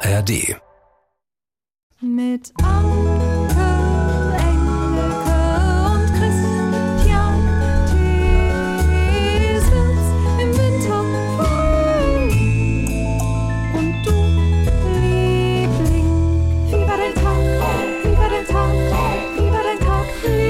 ARD. Mit Anke, Engelke und Christian Thiesens im Winter und du, Liebling, wie war dein Tag, wie war dein Tag, wie war dein Tag,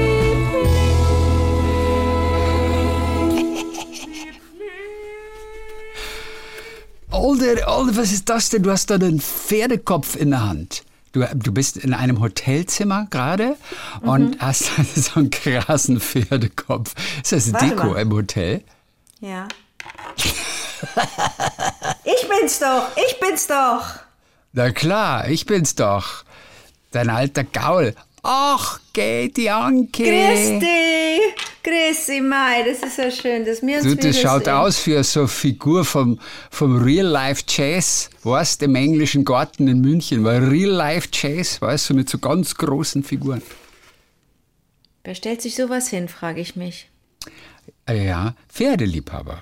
Alter, was ist das denn? Du hast da einen Pferdekopf in der Hand. Du bist in einem Hotelzimmer gerade und hast so einen krassen Pferdekopf. Ist das Deko im Hotel? Ja. Ich bin's doch. Na klar, ich bin's doch. Dein alter Gaul. Ach, geht die Anke. Grüß dich, Mai, das ist so schön, dass wir uns Das schaut aus wie so eine Figur vom Real-Life-Jazz, weißt du, im englischen Garten in München, weil Real-Life-Jazz, weißt du, mit so ganz großen Figuren. Wer stellt sich sowas hin, frage ich mich. Ja, Pferdeliebhaber.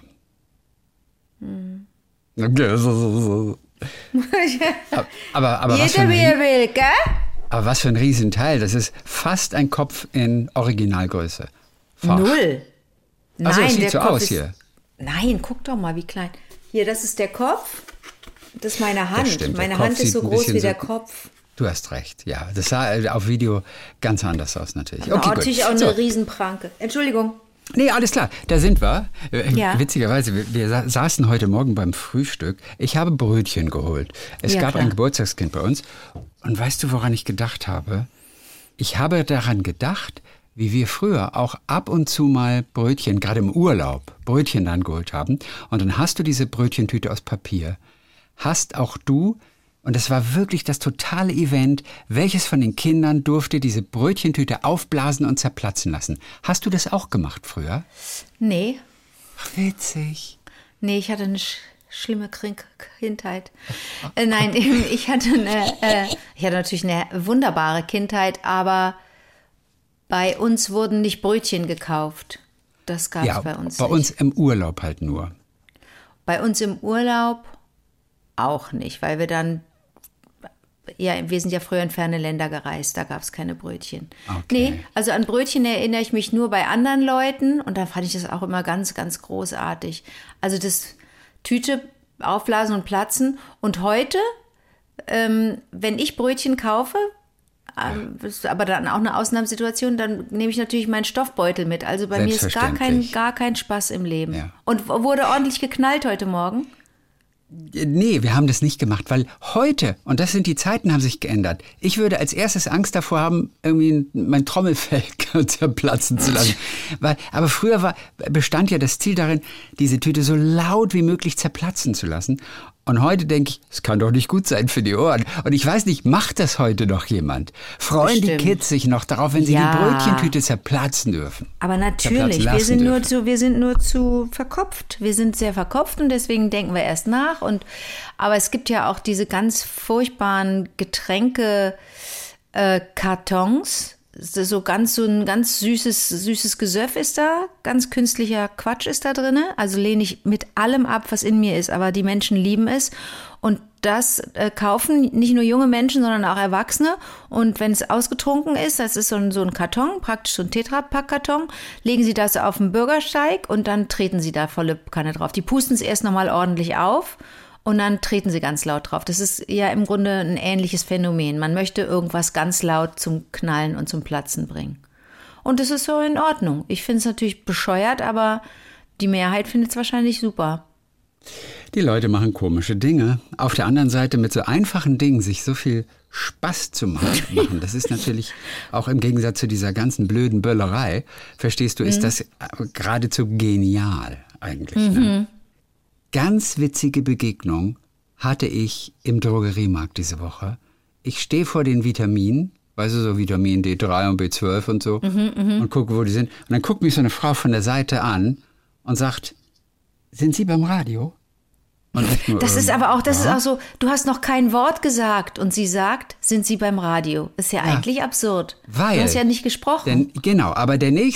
Aber Jeder wie er will, gell? Aber was für ein Riesenteil, das ist fast ein Kopf in Originalgröße. Fach. 0. Also Nein, das sieht der so Kopf aus ist, hier. Nein, guck doch mal, wie klein. Hier, das ist der Kopf. Das ist meine Hand. Stimmt, meine Kopf Hand ist sieht so ein groß bisschen wie der so- Kopf. Du hast recht, ja. Das sah auf Video ganz anders aus natürlich. Okay, natürlich auch So. eine Riesenpranke. Entschuldigung. Nee, alles klar, da sind wir. Ja. Witzigerweise, wir saßen heute Morgen beim Frühstück. Ich habe Brötchen geholt. Es Ja, gab klar. ein Geburtstagskind bei uns. Und weißt du, woran ich gedacht habe? Ich habe daran gedacht, wie wir früher auch ab und zu mal Brötchen, gerade im Urlaub, Brötchen dann geholt haben. Und dann hast du diese Brötchentüte aus Papier. Hast auch du, und das war wirklich das totale Event, welches von den Kindern durfte diese Brötchentüte aufblasen und zerplatzen lassen? Hast du das auch gemacht früher? Nee. Ach, witzig. Nee, ich hatte eine schlimme Kindheit. Nein, ich hatte natürlich eine wunderbare Kindheit, aber bei uns wurden nicht Brötchen gekauft. Das gab es bei uns bei nicht. uns im Urlaub halt nur. Bei uns im Urlaub auch nicht, weil wir sind ja früher in ferne Länder gereist, da gab es keine Brötchen. Okay. Nee, also an Brötchen erinnere ich mich nur bei anderen Leuten und da fand ich das auch immer ganz, ganz großartig. Also das Tüte aufblasen und platzen. Und heute, wenn ich Brötchen kaufe, das ist aber dann auch eine Ausnahmesituation, dann nehme ich natürlich meinen Stoffbeutel mit. Also bei mir ist gar kein Spaß im Leben. Ja. Und wurde ordentlich geknallt heute Morgen? Nee, wir haben das nicht gemacht, weil heute, und das sind die Zeiten, haben sich geändert. Ich würde als erstes Angst davor haben, irgendwie mein Trommelfell zerplatzen zu lassen. Aber früher bestand ja das Ziel darin, diese Tüte so laut wie möglich zerplatzen zu lassen. Und heute denke ich, es kann doch nicht gut sein für die Ohren. Und ich weiß nicht, macht das heute noch jemand? Freuen Bestimmt. die Kids sich noch darauf, wenn sie Ja. die Brötchentüte zerplatzen dürfen? Aber natürlich, Zerplatzen wir lassen sind nur zu verkopft. Wir sind sehr verkopft und deswegen denken wir erst nach. Aber es gibt ja auch diese ganz furchtbaren Getränke-Kartons. So ein ganz süßes Gesöff ist da, ganz künstlicher Quatsch ist da drin. Also lehne ich mit allem ab, was in mir ist. Aber die Menschen lieben es. Und das kaufen nicht nur junge Menschen, sondern auch Erwachsene. Und wenn es ausgetrunken ist, das ist so ein Karton, praktisch so ein Tetrapack-Karton, legen sie das auf den Bürgersteig und dann treten sie da volle Kanne drauf. Die pusten es erst nochmal ordentlich auf und dann treten sie ganz laut drauf. Das ist ja im Grunde ein ähnliches Phänomen. Man möchte irgendwas ganz laut zum Knallen und zum Platzen bringen. Und das ist so in Ordnung. Ich finde es natürlich bescheuert, aber die Mehrheit findet es wahrscheinlich super. Die Leute machen komische Dinge. Auf der anderen Seite mit so einfachen Dingen sich so viel Spaß zu machen, das ist natürlich auch im Gegensatz zu dieser ganzen blöden Böllerei, verstehst du, ist das geradezu genial eigentlich. Ne? Ganz witzige Begegnung hatte ich im Drogeriemarkt diese Woche. Ich stehe vor den Vitaminen, weißt du, so Vitamin D3 und B12 und so, und gucke, wo die sind. Und dann guckt mich so eine Frau von der Seite an und sagt, sind Sie beim Radio? Und ich nur, Das ist aber auch, ist auch so, du hast noch kein Wort gesagt und sie sagt, sind Sie beim Radio? Ist ja eigentlich absurd. Weil, du hast ja nicht gesprochen. Genau, aber der nächst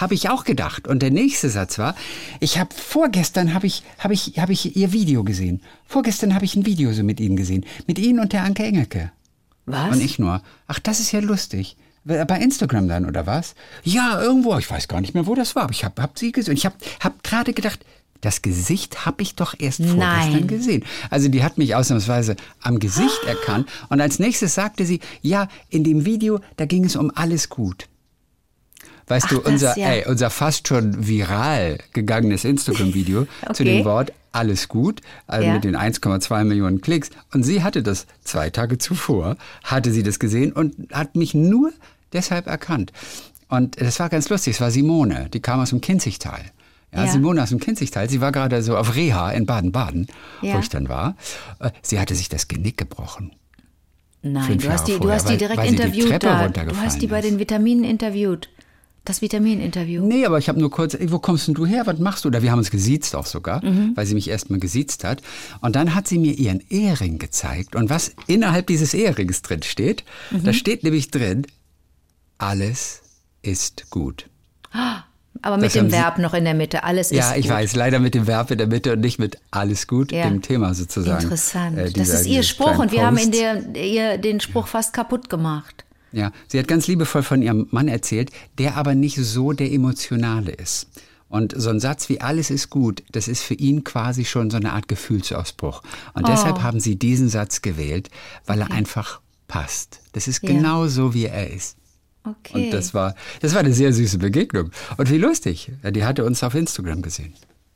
habe ich auch gedacht. Und der nächste Satz war, vorgestern habe ich ihr Video gesehen. Vorgestern habe ich ein Video so mit Ihnen gesehen. Mit Ihnen und der Anke Engelke. Was? Und ich nur, ach, das ist ja lustig. Bei Instagram dann, oder was? Ja, irgendwo, ich weiß gar nicht mehr, wo das war. Aber ich hab sie gesehen. Ich hab gerade gedacht, das Gesicht habe ich doch erst vorgestern gesehen. Also die hat mich ausnahmsweise am Gesicht erkannt. Und als nächstes sagte sie, ja, in dem Video, da ging es um alles gut. Weißt du, unser fast schon viral gegangenes Instagram-Video zu dem Wort alles gut, also mit den 1,2 Millionen Klicks. Und sie hatte das 2 Tage zuvor, hatte sie das gesehen und hat mich nur deshalb erkannt. Und das war ganz lustig, es war Simone, die kam aus dem Kinzigtal. Ja, Simone aus dem Kinzigtal, sie war gerade so auf Reha in Baden-Baden, wo ich dann war. Sie hatte sich das Genick gebrochen. Nein, du hast die direkt interviewt da. Du hast die bei den Vitaminen interviewt. Das Vitamininterview. Nee, aber ich habe nur kurz, wo kommst denn du her, was machst du? Oder wir haben uns gesiezt auch sogar, weil sie mich erstmal gesiezt hat. Und dann hat sie mir ihren Ehering gezeigt. Und was innerhalb dieses Ehrings drin steht, da steht nämlich drin, alles ist gut. Aber mit dem Verb noch in der Mitte, alles ist gut. Ja, ich weiß, leider mit dem Verb in der Mitte und nicht mit alles gut, dem Thema sozusagen. Interessant. Das ist ihr Spruch und wir haben ihr den Spruch fast kaputt gemacht. Ja, sie hat ganz liebevoll von ihrem Mann erzählt, der aber nicht so der Emotionale ist. Und so ein Satz wie alles ist gut, das ist für ihn quasi schon so eine Art Gefühlsausbruch. Und deshalb haben sie diesen Satz gewählt, weil er einfach passt. Das ist genau so, wie er ist. Okay. Und das war eine sehr süße Begegnung. Und wie lustig. Die hatte uns auf Instagram gesehen.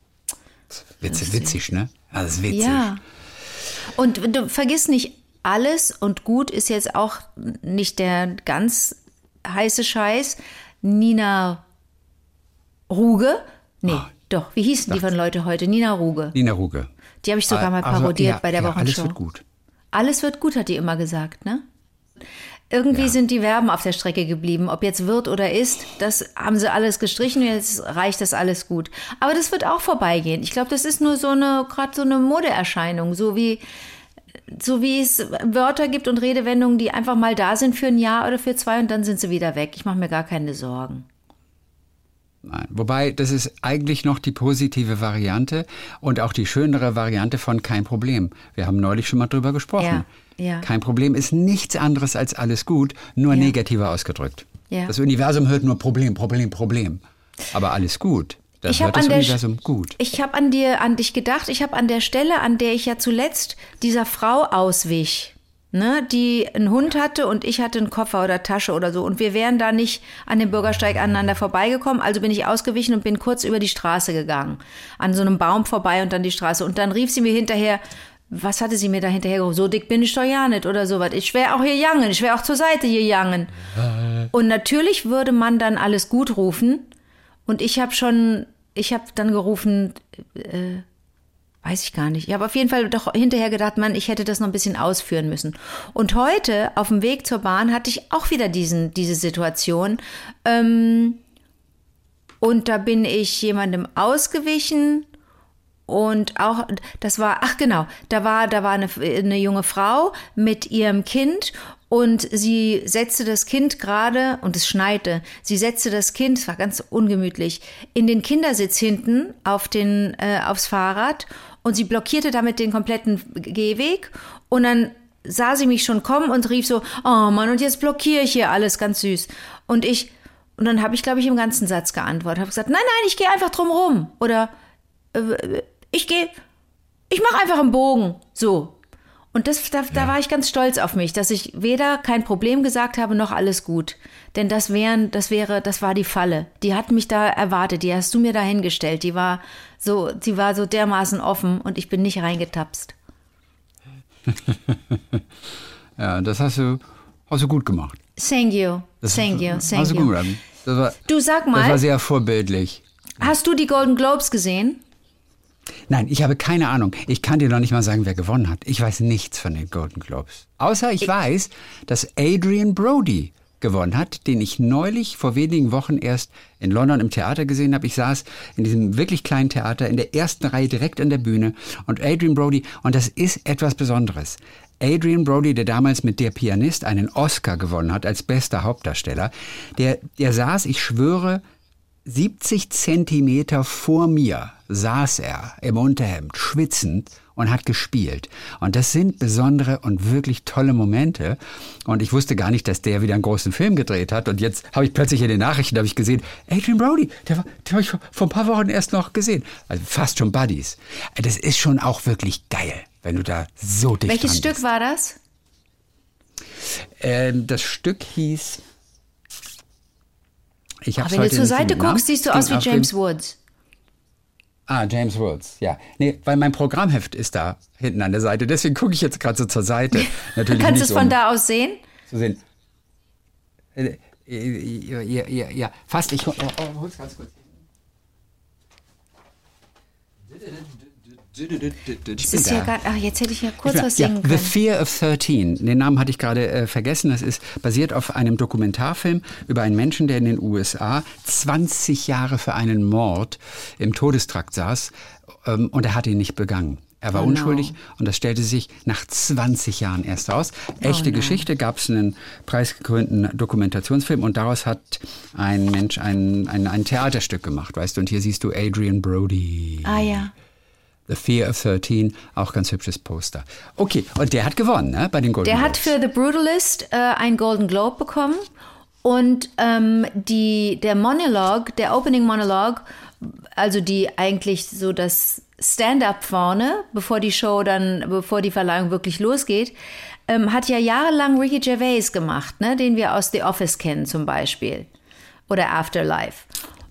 Witzig, ne? Das ist witzig. Ja. Und du vergiss nicht, alles und gut ist jetzt auch nicht der ganz heiße Scheiß. Nina Ruge? Nee, doch. Wie hießen die von Leute heute? Nina Ruge. Nina Ruge. Die habe ich sogar mal parodiert bei der Wochenshow. Alles wird gut. Alles wird gut, hat die immer gesagt, ne? Irgendwie sind die Verben auf der Strecke geblieben. Ob jetzt wird oder ist, das haben sie alles gestrichen. Jetzt reicht das alles gut. Aber das wird auch vorbeigehen. Ich glaube, das ist nur gerade so eine Modeerscheinung. So wie es Wörter gibt und Redewendungen, die einfach mal da sind für ein Jahr oder für 2 und dann sind sie wieder weg. Ich mache mir gar keine Sorgen. Nein. Wobei, das ist eigentlich noch die positive Variante und auch die schönere Variante von kein Problem. Wir haben neulich schon mal drüber gesprochen. Ja. Kein Problem ist nichts anderes als alles gut, nur negativer ausgedrückt. Ja. Das Universum hört nur Problem. Aber alles gut. Das hört das Universum gut. Ich habe an dich gedacht, ich habe an der Stelle, an der ich ja zuletzt dieser Frau auswich, ne, die einen Hund hatte und ich hatte einen Koffer oder Tasche oder so und wir wären da nicht an dem Bürgersteig aneinander vorbeigekommen, also bin ich ausgewichen und bin kurz über die Straße gegangen, an so einem Baum vorbei und dann die Straße und dann rief sie mir hinterher, was hatte sie mir da hinterher gerufen? So dick bin ich doch ja nicht oder sowas. Ich wäre auch hier gegangen, ich wäre auch zur Seite gegangen. Und natürlich würde man dann alles gut rufen und ich habe dann gerufen, weiß ich gar nicht. Ich habe auf jeden Fall doch hinterher gedacht, Mann, ich hätte das noch ein bisschen ausführen müssen. Und heute auf dem Weg zur Bahn hatte ich auch wieder diese Situation. Und da bin ich jemandem ausgewichen und auch, da war eine junge Frau mit ihrem Kind. Und sie setzte das Kind gerade, und es schneite, es war ganz ungemütlich, in den Kindersitz hinten aufs Fahrrad und sie blockierte damit den kompletten Gehweg und dann sah sie mich schon kommen und rief so, oh Mann, und jetzt blockiere ich hier alles, ganz süß. Und dann habe ich, glaube ich, im ganzen Satz geantwortet, habe gesagt, nein, ich gehe einfach drum rum oder ich mache einfach einen Bogen, so. Und da war ich ganz stolz auf mich, dass ich weder kein Problem gesagt habe, noch alles gut. Denn das war die Falle. Die hat mich da erwartet, die hast du mir da hingestellt. Sie war so dermaßen offen und ich bin nicht reingetapst. Ja, das hast du gut gemacht. Thank you. Hast du gut gemacht. Du sag mal. Das war sehr vorbildlich. Hast du die Golden Globes gesehen? Nein, ich habe keine Ahnung. Ich kann dir noch nicht mal sagen, wer gewonnen hat. Ich weiß nichts von den Golden Globes. Außer ich weiß, dass Adrian Brody gewonnen hat, den ich neulich vor wenigen Wochen erst in London im Theater gesehen habe. Ich saß in diesem wirklich kleinen Theater in der ersten Reihe direkt an der Bühne und Adrian Brody, und das ist etwas Besonderes. Adrian Brody, der damals mit Der Pianist einen Oscar gewonnen hat als bester Hauptdarsteller, der saß, ich schwöre, 70 Zentimeter vor mir saß er im Unterhemd, schwitzend und hat gespielt. Und das sind besondere und wirklich tolle Momente. Und ich wusste gar nicht, dass der wieder einen großen Film gedreht hat. Und jetzt habe ich plötzlich in den Nachrichten gesehen, Adrien Brody, der habe ich vor ein paar Wochen erst noch gesehen. Also fast schon Buddies. Das ist schon auch wirklich geil, wenn du da so dicht Welches dran Stück bist. war das? Das Stück hieß... Wenn du zur Seite guckst, siehst du aus wie James Woods. James Woods, ja. Nee, weil mein Programmheft ist da hinten an der Seite. Deswegen gucke ich jetzt gerade so zur Seite. Natürlich Kannst du nicht, es von da aus sehen? zu sehen. Ja, fast. Ich hol's ganz kurz. Das ist ja gar, jetzt hätte ich ja kurz was singen The können. Fear of 13. Den Namen hatte ich gerade vergessen. Das ist basiert auf einem Dokumentarfilm über einen Menschen, der in den USA 20 Jahre für einen Mord im Todestrakt saß und er hat ihn nicht begangen. Er war unschuldig und das stellte sich nach 20 Jahren erst raus. Echte Geschichte, gab es einen preisgekrönten Dokumentationsfilm und daraus hat ein Mensch ein Theaterstück gemacht, weißt du. Und hier siehst du Adrien Brody. Ah ja. The Fear of 13, auch ganz hübsches Poster. Okay, und der hat gewonnen, ne, bei den Golden Der Globes. hat für The Brutalist einen Golden Globe bekommen und der Monolog, der Opening Monolog, also die eigentlich so das Stand-up vorne, bevor die Verleihung wirklich losgeht, hat ja jahrelang Ricky Gervais gemacht, ne, den wir aus The Office kennen zum Beispiel oder Afterlife.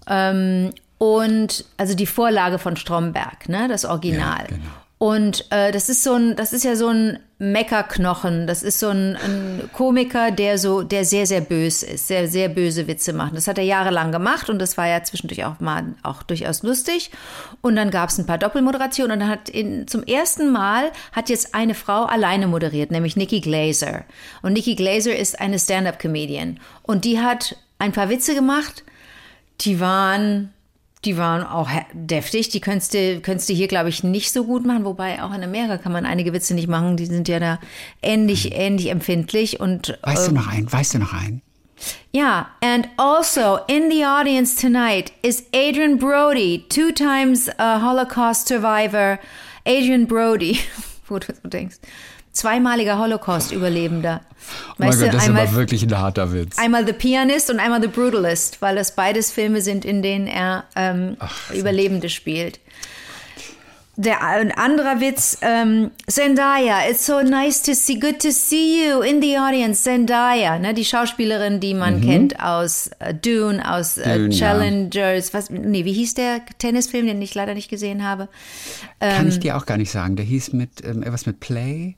Und also die Vorlage von Stromberg, ne, das Original. Ja, genau. Und das ist ja so ein Meckerknochen. Das ist so ein Komiker, der sehr, sehr böse ist, sehr, sehr böse Witze macht. Das hat er jahrelang gemacht und das war ja zwischendurch auch durchaus lustig. Und dann gab es ein paar Doppelmoderationen und dann zum ersten Mal hat jetzt eine Frau alleine moderiert, nämlich Nikki Glaser. Und Nikki Glaser ist eine Stand-up-Comedian. Und die hat ein paar Witze gemacht, die waren auch deftig. Die könntest du hier, glaube ich, nicht so gut machen. Wobei auch in Amerika kann man einige Witze nicht machen. Die sind ja da ähnlich empfindlich. Und, Weißt du noch einen? Ja, and also in the audience tonight is Adrien Brody, 2 times Holocaust survivor. Adrien Brody, wo du so denkst. 2-maliger Holocaust-Überlebender. Oh mein Gott, das ist aber wirklich ein harter Witz. Einmal The Pianist und einmal The Brutalist, weil das beides Filme sind, in denen er Überlebende spielt. Ein anderer Witz, Zendaya, it's so nice to see, good to see you in the audience, Zendaya, ne, die Schauspielerin, die man kennt aus Dune, aus Challengers, wie hieß der Tennisfilm, den ich leider nicht gesehen habe? Kann ich dir auch gar nicht sagen. Der hieß was mit Play?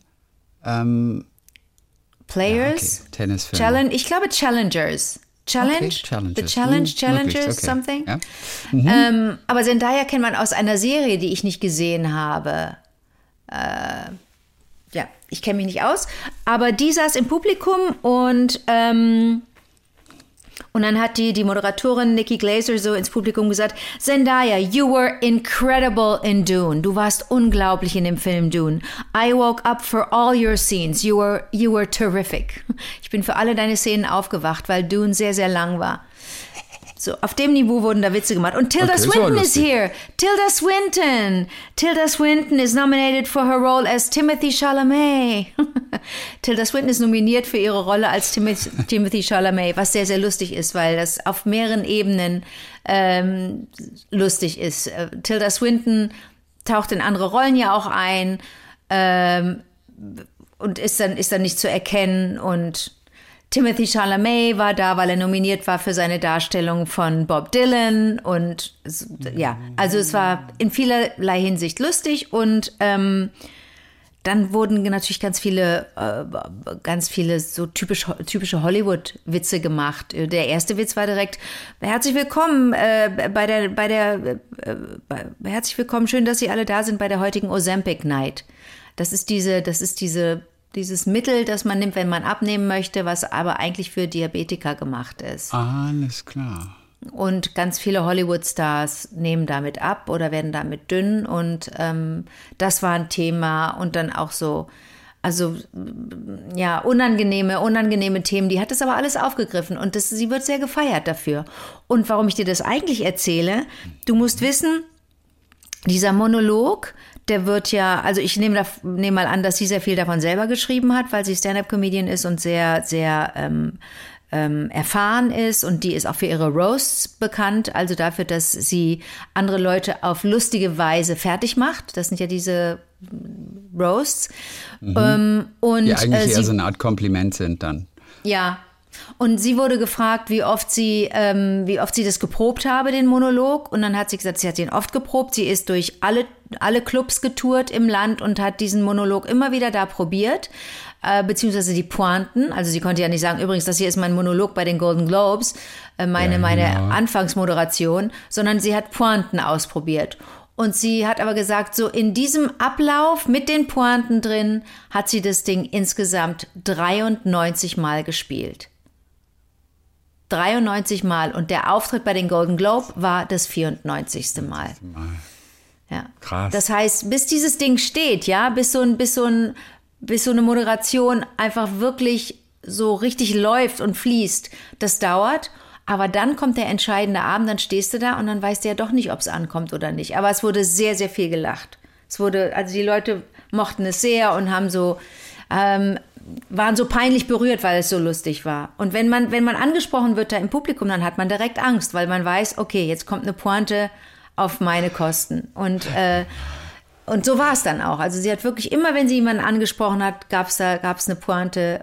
Players? Okay. Tennisfilm. Ich glaube Challengers. Okay, Challengers, okay. something. Ja. Aber Zendaya kennt man aus einer Serie, die ich nicht gesehen habe. Ich kenne mich nicht aus. Aber die saß im Publikum und dann hat die Moderatorin Nikki Glaser so ins Publikum gesagt, Zendaya, you were incredible in Dune. Du warst unglaublich in dem Film Dune. I woke up for all your scenes. You were terrific. Ich bin für alle deine Szenen aufgewacht, weil Dune sehr, sehr lang war. So, auf dem Niveau wurden da Witze gemacht. Und Tilda Swinton is here. Tilda Swinton is nominated for her role as Timothy Chalamet. Tilda Swinton ist nominiert für ihre Rolle als Timothy Chalamet, was sehr, sehr lustig ist, weil das auf mehreren Ebenen lustig ist. Tilda Swinton taucht in andere Rollen ja auch ein und ist dann nicht zu erkennen und Timothy Chalamet war da, weil er nominiert war für seine Darstellung von Bob Dylan und ja, also es war in vielerlei Hinsicht lustig und dann wurden natürlich ganz viele so typische Hollywood-Witze gemacht. Der erste Witz war direkt: Herzlich willkommen herzlich willkommen, schön, dass Sie alle da sind bei der heutigen Ozempic Night. Das ist dieses Mittel, das man nimmt, wenn man abnehmen möchte, was aber eigentlich für Diabetiker gemacht ist. Alles klar. Und ganz viele Hollywood-Stars nehmen damit ab oder werden damit dünn. Und das war ein Thema. Und dann auch so Also ja, unangenehme Themen, die hat das aber alles aufgegriffen und sie wird sehr gefeiert dafür. Und warum ich dir das eigentlich erzähle, du musst wissen, dieser Monolog, der wird ja, also ich nehme mal an, dass sie sehr viel davon selber geschrieben hat, weil sie Stand-up-Comedian ist und sehr, sehr erfahren ist, und die ist auch für ihre Roasts bekannt, also dafür, dass sie andere Leute auf lustige Weise fertig macht. Das sind ja diese Roasts. Und, die eigentlich eher so eine Art Kompliment sind dann. Ja. Und sie wurde gefragt, wie oft sie das geprobt habe, den Monolog. Und dann hat sie gesagt, sie hat ihn oft geprobt. Sie ist durch alle Clubs getourt im Land und hat diesen Monolog immer wieder da probiert. Beziehungsweise die Pointen. Also sie konnte ja nicht sagen, übrigens, das hier ist mein Monolog bei den Golden Globes, meine Anfangsmoderation, sondern sie hat Pointen ausprobiert. Und sie hat aber gesagt, so in diesem Ablauf mit den Pointen drin hat sie das Ding insgesamt 93 Mal gespielt. 93 Mal. Und der Auftritt bei den Golden Globe war das 94. Mal. Ja. Krass. Das heißt, bis dieses Ding steht, ja, bis so eine Moderation einfach wirklich so richtig läuft und fließt, das dauert. Aber dann kommt der entscheidende Abend, dann stehst du da und dann weißt du ja doch nicht, ob es ankommt oder nicht. Aber es wurde sehr, sehr viel gelacht. Also die Leute mochten es sehr und haben so, waren so peinlich berührt, weil es so lustig war. Und wenn man angesprochen wird da im Publikum, dann hat man direkt Angst, weil man weiß, okay, jetzt kommt eine Pointe auf meine Kosten. Und so war es dann auch. Also sie hat wirklich immer, wenn sie jemanden angesprochen hat, gab's eine Pointe,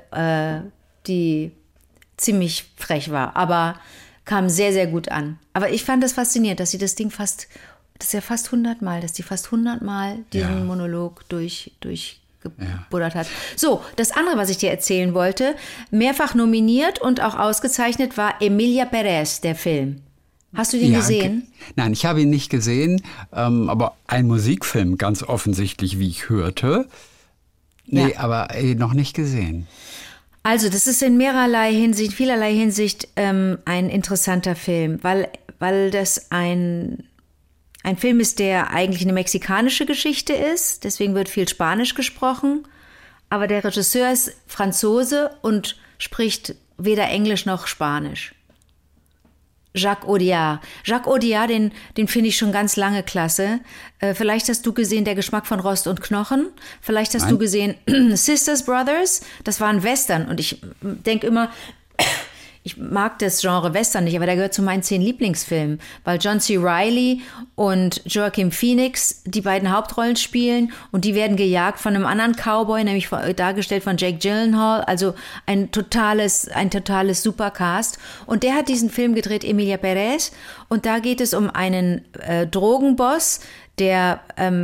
die ziemlich frech war, aber kam sehr, sehr gut an. Aber ich fand das faszinierend, dass sie das Ding fast 100 Mal diesen Monolog durchgebuddert hat. So, das andere, was ich dir erzählen wollte, mehrfach nominiert und auch ausgezeichnet war Emilia Pérez, der Film. Hast du den gesehen? Nein, ich habe ihn nicht gesehen, aber ein Musikfilm, ganz offensichtlich, wie ich hörte. Nee, ja. Aber noch nicht gesehen. Also, das ist in vielerlei Hinsicht ein interessanter Film, weil das ein Film ist, der eigentlich eine mexikanische Geschichte ist. Deswegen wird viel Spanisch gesprochen. Aber der Regisseur ist Franzose und spricht weder Englisch noch Spanisch. Jacques Audiard. Jacques Audiard, den finde ich schon ganz lange klasse. Vielleicht hast du gesehen Der Geschmack von Rost und Knochen. Vielleicht hast du gesehen Sisters Brothers. Das war ein Western. Und ich denke immer, ich mag das Genre Western nicht, aber der gehört zu meinen 10 Lieblingsfilmen, weil John C. Reilly und Joaquin Phoenix die beiden Hauptrollen spielen und die werden gejagt von einem anderen Cowboy, nämlich dargestellt von Jake Gyllenhaal, also ein totales Supercast. Und der hat diesen Film gedreht, Emilia Pérez, und da geht es um einen Drogenboss, der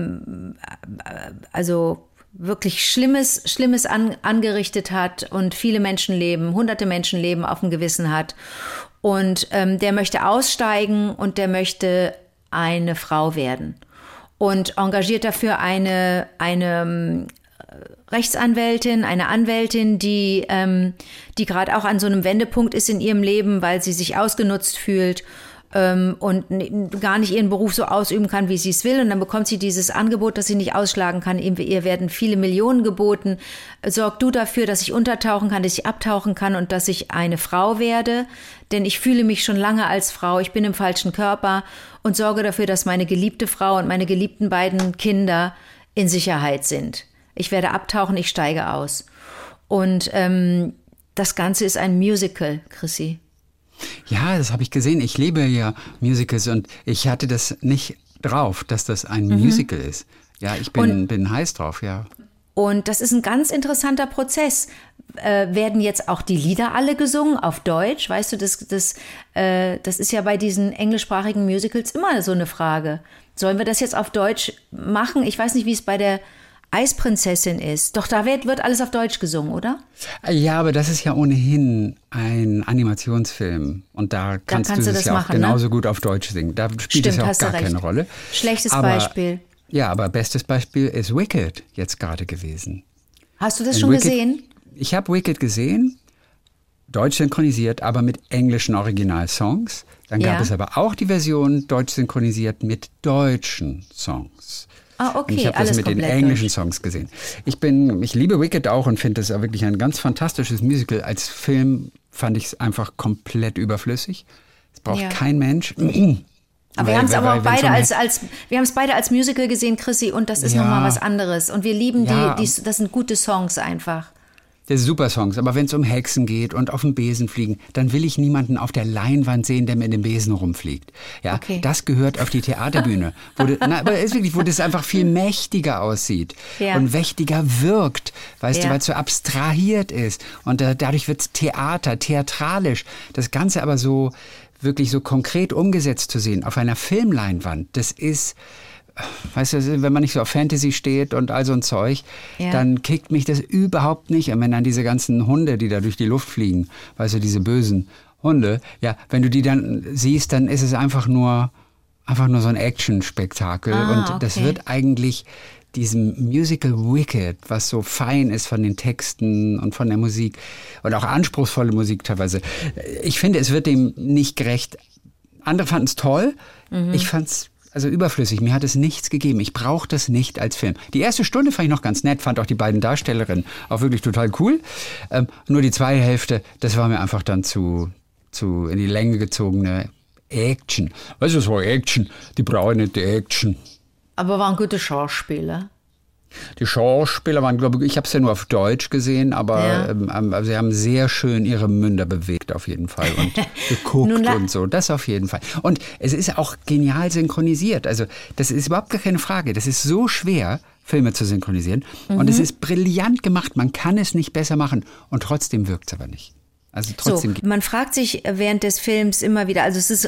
wirklich Schlimmes angerichtet hat und viele Menschenleben, hunderte Menschenleben auf dem Gewissen hat. Und der möchte aussteigen und der möchte eine Frau werden. Und engagiert dafür eine Rechtsanwältin, eine Anwältin, die gerade auch an so einem Wendepunkt ist in ihrem Leben, weil sie sich ausgenutzt fühlt und gar nicht ihren Beruf so ausüben kann, wie sie es will. Und dann bekommt sie dieses Angebot, das sie nicht ausschlagen kann. Ihr werden viele Millionen geboten. Sorg du dafür, dass ich untertauchen kann, dass ich abtauchen kann und dass ich eine Frau werde. Denn ich fühle mich schon lange als Frau. Ich bin im falschen Körper und sorge dafür, dass meine geliebte Frau und meine geliebten beiden Kinder in Sicherheit sind. Ich werde abtauchen, ich steige aus. Und das Ganze ist ein Musical, Chrissy. Ja, das habe ich gesehen. Ich liebe ja Musicals und ich hatte das nicht drauf, dass das ein Musical ist. Ja, ich bin heiß drauf, ja. Und das ist ein ganz interessanter Prozess. Werden jetzt auch die Lieder alle gesungen auf Deutsch? Weißt du, das ist ja bei diesen englischsprachigen Musicals immer so eine Frage. Sollen wir das jetzt auf Deutsch machen? Ich weiß nicht, wie es bei der Eisprinzessin ist. Doch da wird alles auf Deutsch gesungen, oder? Ja, aber das ist ja ohnehin ein Animationsfilm. Und da kannst du das ja auch genauso gut auf Deutsch singen. Da spielt es ja auch gar keine Rolle. Schlechtes Beispiel. Ja, aber bestes Beispiel ist Wicked jetzt gerade gewesen. Hast du das schon gesehen? Ich habe Wicked gesehen, deutsch synchronisiert, aber mit englischen Originalsongs. Dann gab es aber auch die Version deutsch synchronisiert mit deutschen Songs. Ah, okay, und ich habe das alles mit den komplett englischen durch. Songs gesehen. Ich liebe Wicked auch und finde das auch wirklich ein ganz fantastisches Musical. Als Film fand ich es einfach komplett überflüssig. Es braucht Ja. kein Mensch. Aber wir haben es aber auch beide wenn's wir haben es beide als Musical gesehen, Chrissy, und das ist Ja. nochmal was anderes. Und wir lieben Ja. das sind gute Songs einfach. Das sind super Songs, aber wenn es um Hexen geht und auf dem Besen fliegen, dann will ich niemanden auf der Leinwand sehen, der mit dem Besen rumfliegt. Ja, Okay. das gehört auf die Theaterbühne, aber ist wirklich, wo das einfach viel mächtiger aussieht Ja. und mächtiger wirkt, weißt du, Ja. weil es so abstrahiert ist und dadurch wird es theatralisch. Das Ganze aber so wirklich so konkret umgesetzt zu sehen auf einer Filmleinwand, das ist... Weißt du, wenn man nicht so auf Fantasy steht und all so ein Zeug, Ja. dann kickt mich das überhaupt nicht. Und wenn dann diese ganzen Hunde, die da durch die Luft fliegen, weißt du, diese bösen Hunde, ja, wenn du die dann siehst, dann ist es einfach nur so ein Action-Spektakel. Und das okay. wird eigentlich diesem Musical Wicked, was so fein ist von den Texten und von der Musik und auch anspruchsvolle Musik teilweise. Ich finde, es wird dem nicht gerecht. Andere fanden es toll. Ich fand's also überflüssig. Mir hat es nichts gegeben. Ich brauche das nicht als Film. Die erste Stunde fand ich noch ganz nett, fand auch die beiden Darstellerinnen auch wirklich total cool. Nur die zweite Hälfte, das war mir einfach dann zu in die Länge gezogene Action. Weißt du, das war Action. Die brauchen nicht die Action. Aber waren gute Schauspieler. Die Schauspieler waren, glaube ich habe es ja nur auf Deutsch gesehen, aber Ja. sie haben sehr schön ihre Münder bewegt auf jeden Fall und geguckt Nun und so, das auf jeden Fall. Und es ist auch genial synchronisiert, also das ist überhaupt gar keine Frage, das ist so schwer, Filme zu synchronisieren und es ist brillant gemacht, man kann es nicht besser machen und trotzdem wirkt es aber nicht. Also trotzdem So, man fragt sich während des Films immer wieder, also es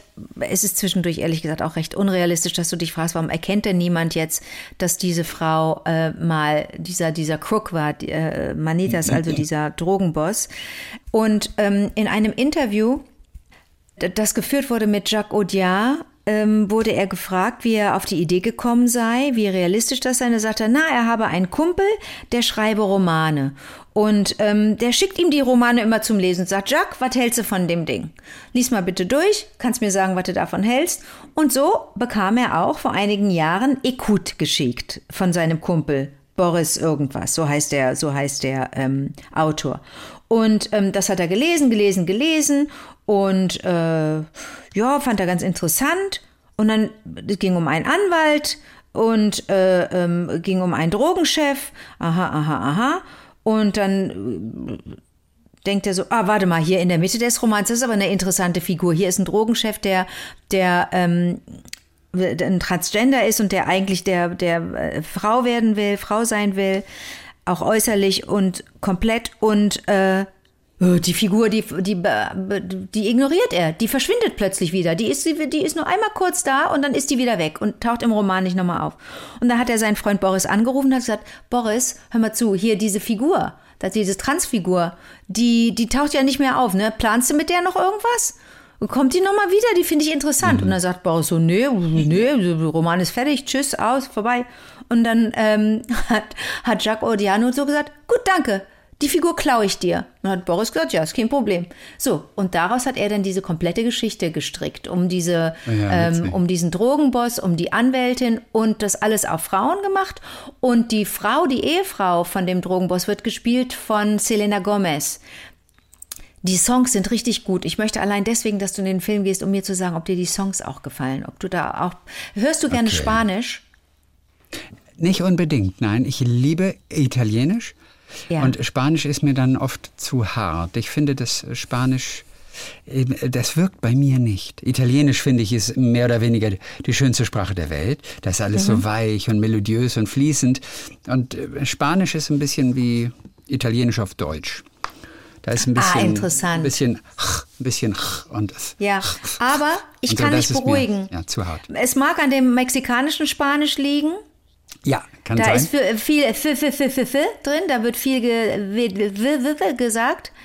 ist zwischendurch ehrlich gesagt auch recht unrealistisch, dass du dich fragst, warum erkennt denn niemand jetzt, dass diese Frau mal dieser Crook war, Manitas, also dieser Drogenboss. Und in einem Interview, das geführt wurde mit Jacques Audiard, wurde er gefragt, wie er auf die Idee gekommen sei, wie realistisch das sei. Und er sagte, er habe einen Kumpel, der schreibe Romane. Und der schickt ihm die Romane immer zum Lesen und sagt, Jacques, was hältst du von dem Ding? Lies mal bitte durch, kannst mir sagen, was du davon hältst. Und so bekam er auch vor einigen Jahren Écoute geschickt von seinem Kumpel Boris irgendwas, so heißt der Autor. Und das hat er gelesen und fand er ganz interessant. Und dann es ging um einen Anwalt und ging um einen Drogenchef. Aha. Und dann denkt er so, warte mal, hier in der Mitte des Romans, das ist aber eine interessante Figur. Hier ist ein Drogenchef, der ein Transgender ist und der eigentlich der Frau sein will, auch äußerlich und komplett und die Figur, die ignoriert er, die verschwindet plötzlich wieder. Die ist nur einmal kurz da und dann ist die wieder weg und taucht im Roman nicht nochmal auf. Und da hat er seinen Freund Boris angerufen und hat gesagt, Boris, hör mal zu, hier diese Figur, diese Transfigur, die taucht ja nicht mehr auf, ne? Planst du mit der noch irgendwas? Und kommt die nochmal wieder, die finde ich interessant. Und dann sagt Boris so, nee, der Roman ist fertig, tschüss, aus, vorbei. Und dann hat Jacques Audiard so gesagt, gut, danke. Die Figur klaue ich dir. Und dann hat Boris gesagt, ja, ist kein Problem. So, und daraus hat er dann diese komplette Geschichte gestrickt, um diesen Drogenboss, um die Anwältin und das alles auf Frauen gemacht. Und die Ehefrau von dem Drogenboss wird gespielt von Selena Gomez. Die Songs sind richtig gut. Ich möchte allein deswegen, dass du in den Film gehst, um mir zu sagen, ob dir die Songs auch gefallen. Ob du da auch, hörst du gerne Spanisch? Nicht unbedingt, nein. Ich liebe Italienisch. Ja. Und Spanisch ist mir dann oft zu hart. Ich finde, das Spanisch, das wirkt bei mir nicht. Italienisch, finde ich, ist mehr oder weniger die schönste Sprache der Welt. Das ist alles so weich und melodiös und fließend. Und Spanisch ist ein bisschen wie Italienisch auf Deutsch. Da ist ein bisschen, interessant. ein bisschen und das. Ja, aber ich kann dich beruhigen. Ja, zu hart. Es mag an dem mexikanischen Spanisch liegen. Ja, kann da sein. Da ist viel drin, da wird viel gesagt.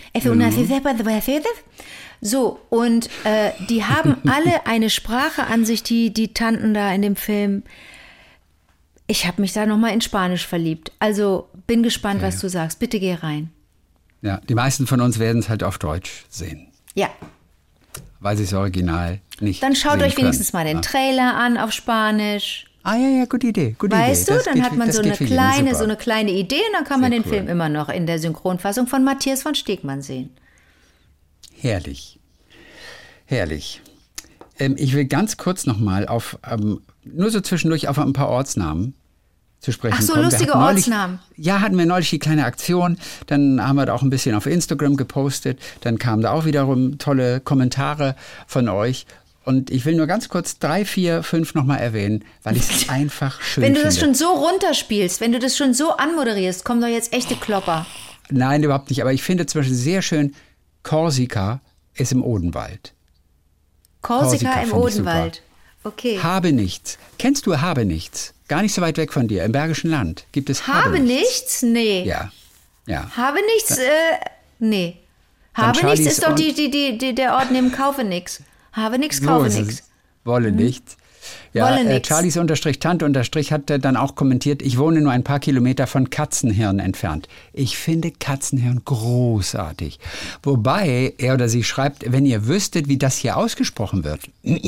So, und die haben alle eine Sprache an sich, die Tanten da in dem Film. Ich habe mich da nochmal in Spanisch verliebt. Also bin gespannt, was du sagst. Bitte geh rein. Ja, die meisten von uns werden es halt auf Deutsch sehen. Ja. Weil sie das Original nicht Dann schaut sehen euch wenigstens können. mal den Trailer an auf Spanisch. Ah ja, gute Idee. Weißt du, Das dann geht- hat man das so geht eine für jeden, super. so eine kleine Idee und dann kann man Sehr den cool. Film immer noch in der Synchronfassung von Matthias von Stegmann sehen. Herrlich. Ich will ganz kurz nochmal nur so zwischendurch auf ein paar Ortsnamen zu sprechen Ach so, kommen. Wir lustige hatten neulich- Ortsnamen. Ja, hatten wir neulich die kleine Aktion. Dann haben wir da auch ein bisschen auf Instagram gepostet. Dann kamen da auch wiederum tolle Kommentare von euch. Und ich will nur ganz kurz 3, 4, 5 nochmal erwähnen, weil ich es einfach schön Wenn du finde. das schon so runterspielst, wenn du das schon so anmoderierst, kommen doch jetzt echte Klopper. Nein, überhaupt nicht. Aber ich finde zum Beispiel sehr schön, Korsika ist im Odenwald. Korsika im finde ich Odenwald. Okay. Habenichts. Kennst du Habenichts? Gar nicht so weit weg von dir. Im Bergischen Land gibt es Habe Habenichts. nichts? Nee. Ja. Habe nichts? Nee. Dann Habe nichts Charlies ist doch und- der Ort neben Kaufe nix. Habe nichts, So kaufe ist nix. es. Wolle nichts. Ja, Wolle nix. Charlies_Tante_ hat dann auch kommentiert, ich wohne nur ein paar Kilometer von Katzenhirn entfernt. Ich finde Katzenhirn großartig. Wobei er oder sie schreibt, wenn ihr wüsstet, wie das hier ausgesprochen wird.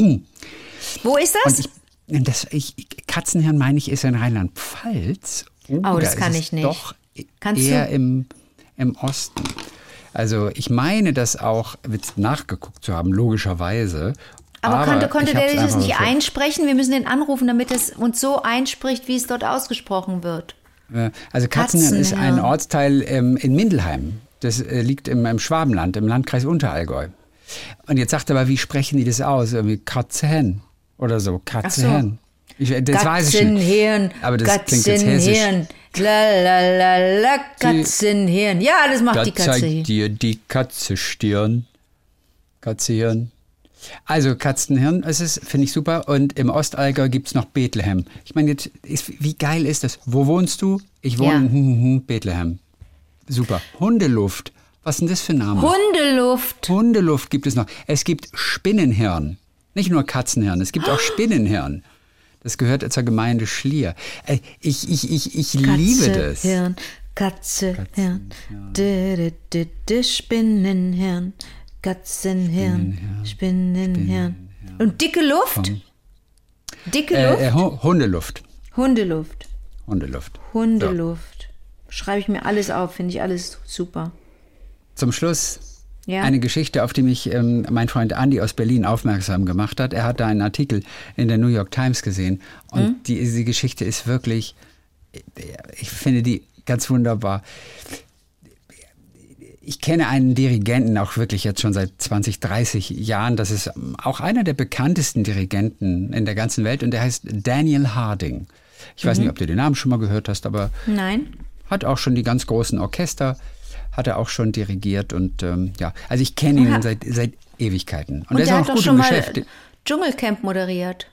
Wo ist das? Katzenhirn, meine ich, ist in Rheinland-Pfalz. Oh, da das ist kann es ich nicht. Doch Kannst eher du? im Osten. Also ich meine das auch nachgeguckt zu haben, logischerweise. Aber konnte ich der hab's das einfach nicht so- einsprechen? Wir müssen den anrufen, damit es uns so einspricht, wie es dort ausgesprochen wird. Also Katzenhirn ist ein Katzenhirn. Ortsteil in Mindelheim. Das liegt im Schwabenland, im Landkreis Unterallgäu. Und jetzt sagt er aber, wie sprechen die das aus? Irgendwie Katzenhirn oder so. Katzenhirn. Das weiß ich nicht. Katzenhirn, Aber das klingt jetzt hessisch. Katzenhirn, la, Katzenhirn. Ja, das macht Da die Katze hier. zeigt dir die Katze Stirn. Katzehirn. Also Katzenhirn, finde ich super. Und im Ostallgäu gibt es noch Bethlehem. Ich meine, wie geil ist das? Wo wohnst du? Ich wohne in Bethlehem. Super. Hundeluft. Was ist denn das für ein Name? Hundeluft gibt es noch. Es gibt Spinnenhirn. Nicht nur Katzenhirn, es gibt auch Spinnenhirn. Das gehört zur Gemeinde Schlier. Ich liebe das. Katzehirn, Spinnenhirn, Katzenhirn, Spinnenhirn. Und dicke Luft? Dicke Luft? Hundeluft. Hundeluft. So. Schreibe ich mir alles auf, finde ich alles super. Zum Schluss Ja. eine Geschichte, auf die mich mein Freund Andi aus Berlin aufmerksam gemacht hat. Er hat da einen Artikel in der New York Times gesehen und diese Geschichte ist wirklich, ich finde die ganz wunderbar. Ich kenne einen Dirigenten auch wirklich jetzt schon seit 20, 30 Jahren. Das ist auch einer der bekanntesten Dirigenten in der ganzen Welt und der heißt Daniel Harding. Ich weiß nicht, ob du den Namen schon mal gehört hast, aber Nein. hat auch schon die ganz großen Orchester, hat er auch schon dirigiert und also ich kenne ihn seit Ewigkeiten. Und er ist der auch hat doch gut schon im mal Geschäft. Dschungelcamp moderiert.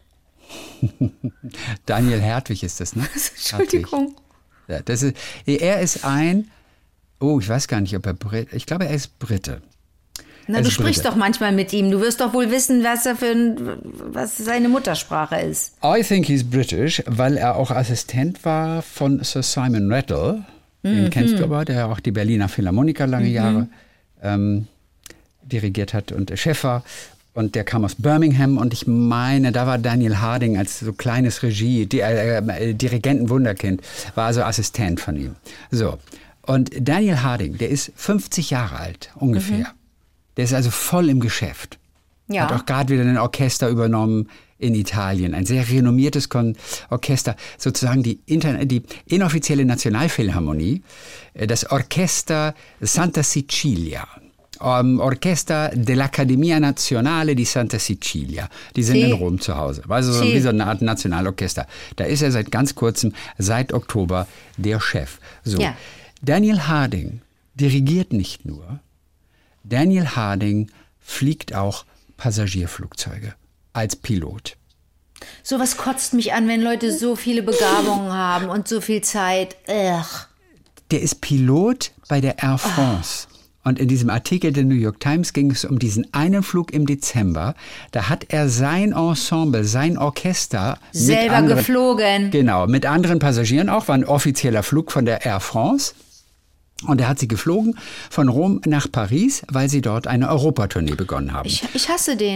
Daniel Hertwig ist das, ne? Entschuldigung. Hertwig. Ja, er ist ich weiß gar nicht, ob er ich glaube, er ist Brite. Na, Er du ist sprichst Brite. doch manchmal mit ihm. Du wirst doch wohl wissen, was seine Muttersprache ist. I think he's British, weil er auch Assistent war von Sir Simon Rattle. Den kennst du aber, der auch die Berliner Philharmoniker lange Jahre dirigiert hat und Chef war. Und der kam aus Birmingham und ich meine, da war Daniel Harding als so kleines Dirigentenwunderkind, war also Assistent von ihm. So. Und Daniel Harding, der ist 50 Jahre alt, ungefähr. Der ist also voll im Geschäft. Ja. Hat auch gerade wieder ein Orchester übernommen in Italien. Ein sehr renommiertes Orchester. Sozusagen die inoffizielle Nationalphilharmonie. Das Orchester Santa Sicilia. Orchester dell'Accademia Nazionale di Santa Sicilia. Die sind in Rom zu Hause. Also so wie so eine Art Nationalorchester. Da ist er seit ganz kurzem, seit Oktober, der Chef. So. Ja. Daniel Harding dirigiert nicht nur. Daniel Harding fliegt auch Passagierflugzeuge als Pilot. Sowas kotzt mich an, wenn Leute so viele Begabungen haben und so viel Zeit. Ugh. Der ist Pilot bei der Air France. Und in diesem Artikel der New York Times ging es um diesen einen Flug im Dezember. Da hat er sein Ensemble, sein Orchester Selber geflogen. Genau, mit anderen Passagieren auch. War ein offizieller Flug von der Air France. Und er hat sie geflogen von Rom nach Paris, weil sie dort eine Europatournee begonnen haben. Ich hasse den.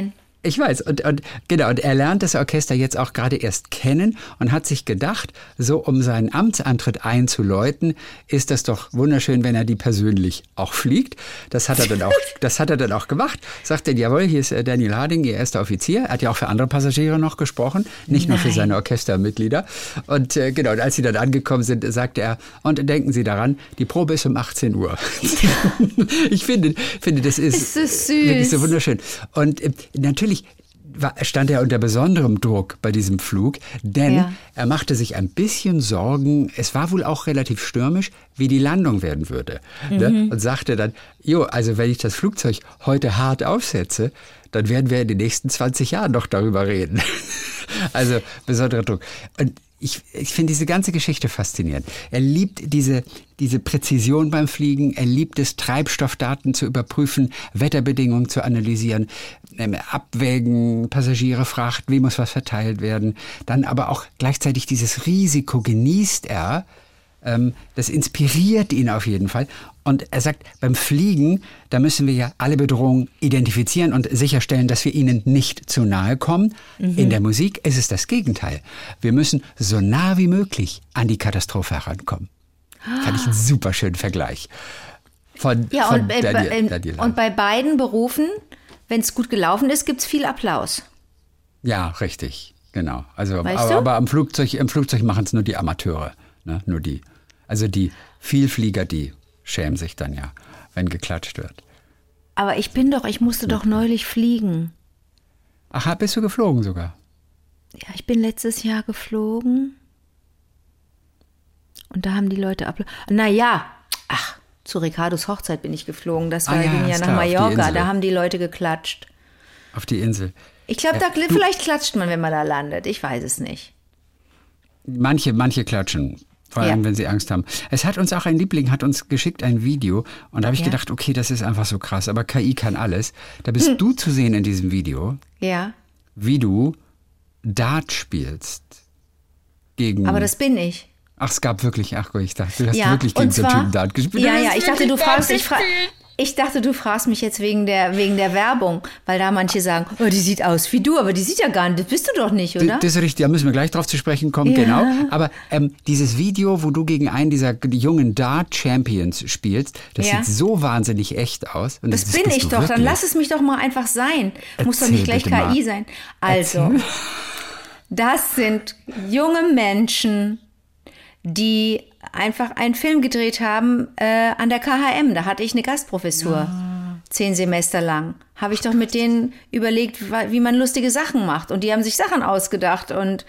Ich weiß, und genau, und er lernt das Orchester jetzt auch gerade erst kennen und hat sich gedacht, so um seinen Amtsantritt einzuläuten, ist das doch wunderschön, wenn er die persönlich auch fliegt. Das hat er dann auch gemacht. Sagt dann, jawohl, hier ist Daniel Harding, Ihr erster Offizier. Er hat ja auch für andere Passagiere noch gesprochen, nicht nur für seine Orchestermitglieder. Und genau, und als sie dann angekommen sind, sagte er, und denken Sie daran, die Probe ist um 18 Uhr. Ich finde, das ist so süß. Wirklich so wunderschön. Und natürlich stand er unter besonderem Druck bei diesem Flug, denn er machte sich ein bisschen Sorgen, es war wohl auch relativ stürmisch, wie die Landung werden würde. Ne? Und sagte dann, also wenn ich das Flugzeug heute hart aufsetze, dann werden wir in den nächsten 20 Jahren noch darüber reden. Also besonderer Druck. Und ich finde diese ganze Geschichte faszinierend. Er liebt diese Präzision beim Fliegen. Er liebt es, Treibstoffdaten zu überprüfen, Wetterbedingungen zu analysieren, abwägen, Passagiere fragt, wie muss was verteilt werden. Dann aber auch gleichzeitig dieses Risiko genießt er. Das inspiriert ihn auf jeden Fall. Und er sagt, beim Fliegen, da müssen wir ja alle Bedrohungen identifizieren und sicherstellen, dass wir ihnen nicht zu nahe kommen. In der Musik ist es das Gegenteil. Wir müssen so nah wie möglich an die Katastrophe herankommen. Fand ich einen super schönen Vergleich. Und bei beiden Berufen, wenn es gut gelaufen ist, gibt es viel Applaus. Ja, richtig, genau. Also, weißt du? Aber im Flugzeug machen es nur die Amateure, ne? Nur die. Also die Vielflieger, die schämen sich dann ja, wenn geklatscht wird. Aber ich musste doch neulich fliegen. Ach, bist du geflogen sogar? Ja, ich bin letztes Jahr geflogen. Und da haben die Leute zu Ricardos Hochzeit bin ich geflogen. Das war ging ja nach Mallorca, da haben die Leute geklatscht. Auf die Insel. Ich glaube, vielleicht klatscht man, wenn man da landet. Ich weiß es nicht. Manche klatschen. Vor allem, wenn sie Angst haben. Es hat uns auch ein Liebling geschickt, ein Video. Und da habe ich gedacht, okay, das ist einfach so krass. Aber KI kann alles. Da bist du zu sehen in diesem Video. Ja. Wie du Dart spielst. Aber das bin ich. Ach, es gab wirklich, ich dachte, du hast wirklich gegen so einen Typen Dart gespielt. Ja, ich dachte, ich dachte, du fragst mich jetzt wegen der Werbung, weil da manche sagen, oh, die sieht aus wie du, aber die sieht ja gar nicht, das bist du doch nicht, oder? Das ist richtig, da müssen wir gleich drauf zu sprechen kommen, genau. Aber dieses Video, wo du gegen einen dieser jungen Dart-Champions spielst, das sieht so wahnsinnig echt aus. Und das bin ich doch, wirklich. Dann lass es mich doch mal einfach sein. Muss doch nicht gleich KI sein. Also, das sind junge Menschen, die einfach einen Film gedreht haben an der KHM. Da hatte ich eine Gastprofessur, 10 Semester lang. Habe ich doch mit denen überlegt, wie man lustige Sachen macht. Und die haben sich Sachen ausgedacht. Und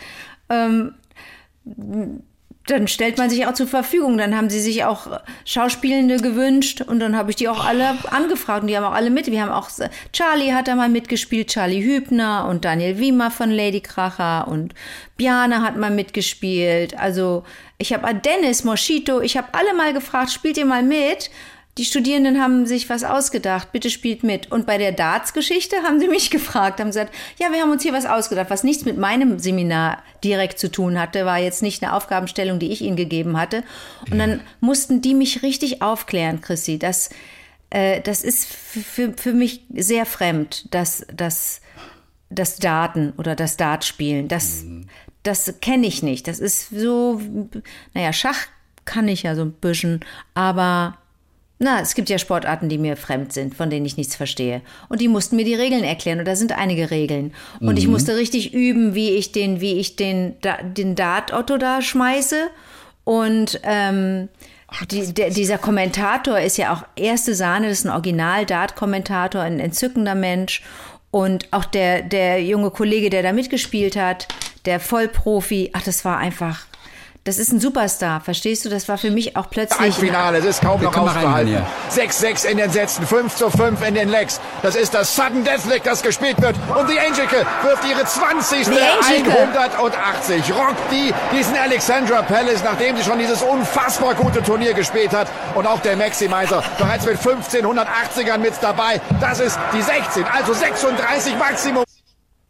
dann stellt man sich auch zur Verfügung. Dann haben sie sich auch Schauspielende gewünscht. Und dann habe ich die auch alle angefragt. Und die haben auch alle mit. Wir haben auch, Charlie hat da mal mitgespielt, Charlie Hübner und Daniel Wiemer von Lady Kracher. Und Bjarne hat mal mitgespielt. Also ich habe Dennis, Moschito, ich habe alle mal gefragt, spielt ihr mal mit? Die Studierenden haben sich was ausgedacht, bitte spielt mit. Und bei der Darts-Geschichte haben sie mich gefragt, haben gesagt, ja, wir haben uns hier was ausgedacht, was nichts mit meinem Seminar direkt zu tun hatte, war jetzt nicht eine Aufgabenstellung, die ich ihnen gegeben hatte. Und dann mussten die mich richtig aufklären, Chrissy. Das ist für mich sehr fremd, das Daten oder das Dartspielen. Das kenne ich nicht. Das ist so, Schach kann ich ja so ein bisschen, aber es gibt ja Sportarten, die mir fremd sind, von denen ich nichts verstehe. Und die mussten mir die Regeln erklären. Und da sind einige Regeln. Und ich musste richtig üben, wie ich den Dart-Otto da schmeiße. Und dieser Kommentator ist ja auch erste Sahne. Das ist ein Original-Dart-Kommentator, ein entzückender Mensch. Und auch der junge Kollege, der da mitgespielt hat, der Vollprofi, das ist ein Superstar, verstehst du? Das war für mich auch plötzlich... Finale, es ist kaum noch auszuhalten. 6-6 in den Sätzen, 5-5 in den Legs. Das ist das Sudden Death Leg, das gespielt wird. Und die Angelke wirft ihre 20. 180. Rockt diesen Alexandra Palace, nachdem sie schon dieses unfassbar gute Turnier gespielt hat. Und auch der Maximizer bereits mit 1580ern mit dabei. Das ist die 16, also 36 Maximum.